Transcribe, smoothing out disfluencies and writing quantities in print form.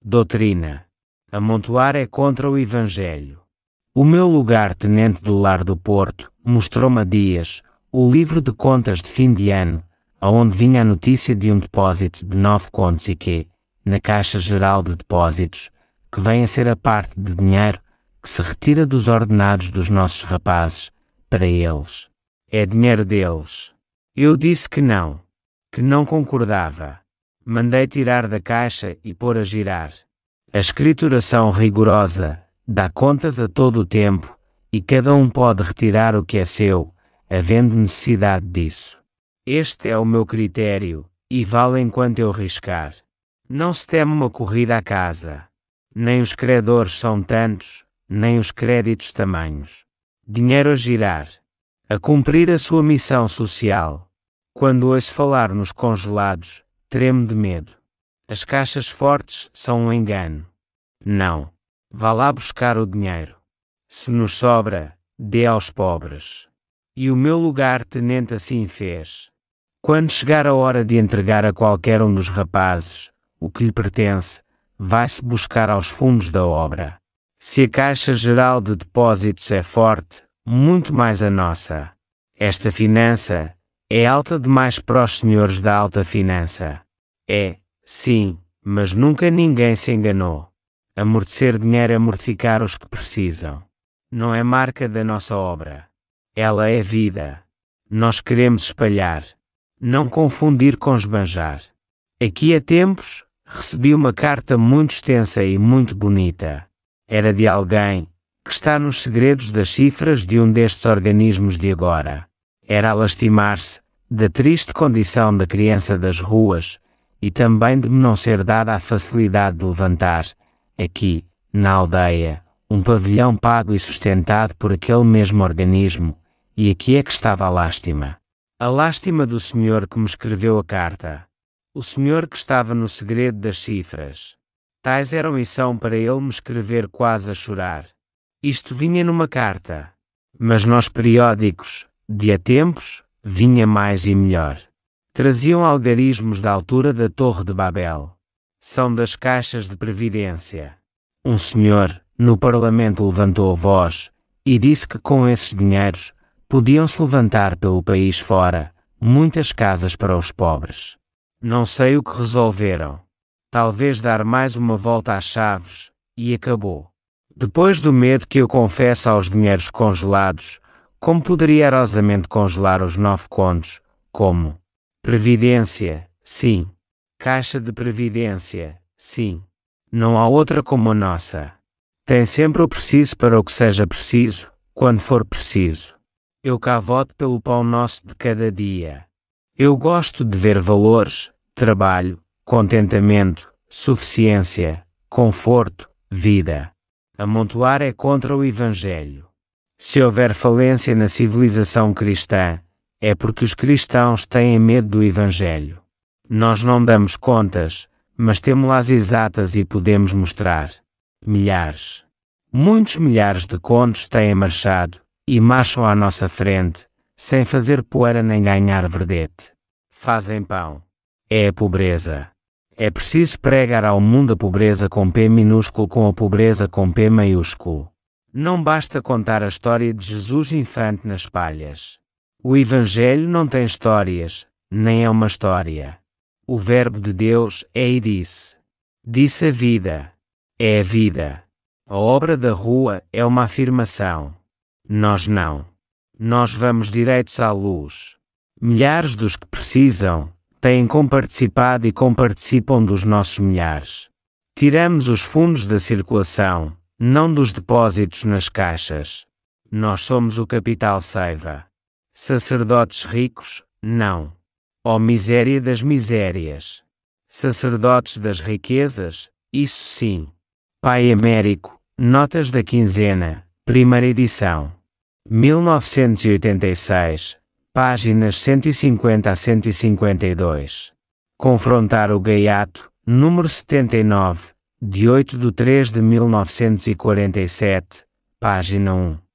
Doutrina. Amontoar é contra o Evangelho. O meu lugar-tenente do Lar do Porto mostrou-me há dias o livro de contas de fim de ano, aonde vinha a notícia de um depósito de 9 contos e quê, na Caixa Geral de Depósitos, que vem a ser a parte de dinheiro que se retira dos ordenados dos nossos rapazes, para eles. É dinheiro deles. Eu disse que não concordava. Mandei tirar da caixa e pôr a girar. A escrituração rigorosa dá contas a todo o tempo, e cada um pode retirar o que é seu, havendo necessidade disso. Este é o meu critério, e vale enquanto eu riscar. Não se teme uma corrida à casa. Nem os credores são tantos, nem os créditos tamanhos. Dinheiro a girar. A cumprir a sua missão social. Quando ouço falar nos congelados, tremo de medo. As caixas fortes são um engano. Não. Vá lá buscar o dinheiro. Se nos sobra, dê aos pobres. E o meu lugar-tenente assim fez. Quando chegar a hora de entregar a qualquer um dos rapazes o que lhe pertence, vai-se buscar aos fundos da obra. Se a Caixa Geral de Depósitos é forte, muito mais a nossa. Esta finança é alta demais para os senhores da alta finança. É, sim, mas nunca ninguém se enganou. Amortecer dinheiro é mortificar os que precisam. Não é marca da nossa obra. Ela é vida. Nós queremos espalhar. Não confundir com esbanjar. Aqui há tempos, recebi uma carta muito extensa e muito bonita. Era de alguém que está nos segredos das cifras de um destes organismos de agora. Era a lastimar-se da triste condição da criança das ruas e também de me não ser dada a facilidade de levantar, aqui, na aldeia, um pavilhão pago e sustentado por aquele mesmo organismo, e aqui é que estava a lástima. A lástima do senhor que me escreveu a carta. O senhor que estava no segredo das cifras. Tais eram e são para ele me escrever quase a chorar. Isto vinha numa carta. Mas nos periódicos, de há tempos, vinha mais e melhor. Traziam algarismos da altura da Torre de Babel. São das caixas de previdência. Um senhor, no Parlamento levantou a voz, e disse que com esses dinheiros, podiam-se levantar pelo país fora, muitas casas para os pobres. Não sei o que resolveram. Talvez dar mais uma volta às chaves, e acabou. Depois do medo que eu confesso aos dinheiros congelados, como poderia airosamente congelar os 9 contos, como? Previdência, sim. Caixa de previdência, sim. Não há outra como a nossa. Tem sempre o preciso para o que seja preciso, quando for preciso. Eu cá voto pelo pão nosso de cada dia. Eu gosto de ver valores, trabalho, contentamento, suficiência, conforto, vida. Amontoar é contra o Evangelho. Se houver falência na civilização cristã, é porque os cristãos têm medo do Evangelho. Nós não damos contas, mas temos-las exatas e podemos mostrar. Milhares. Muitos milhares de contos têm marchado, e marcham à nossa frente, sem fazer poeira nem ganhar verdete. Fazem pão. É a pobreza. É preciso pregar ao mundo a pobreza com P minúsculo com a pobreza com P maiúsculo. Não basta contar a história de Jesus infante nas palhas. O Evangelho não tem histórias, nem é uma história. O Verbo de Deus é e disse. Disse a vida. É a vida. A obra da rua é uma afirmação. Nós não. Nós vamos direitos à luz. Milhares dos que precisam têm comparticipado e comparticipam dos nossos milhares. Tiramos os fundos da circulação, não dos depósitos nas caixas. Nós somos o capital seiva. Sacerdotes ricos, não. Ó miséria das misérias. Sacerdotes das riquezas, isso sim. Pai Américo, notas da quinzena, primeira edição. 1986, páginas 150 a 152. Confrontar o Gaiato, número 79, de 8/3/1947, página 1.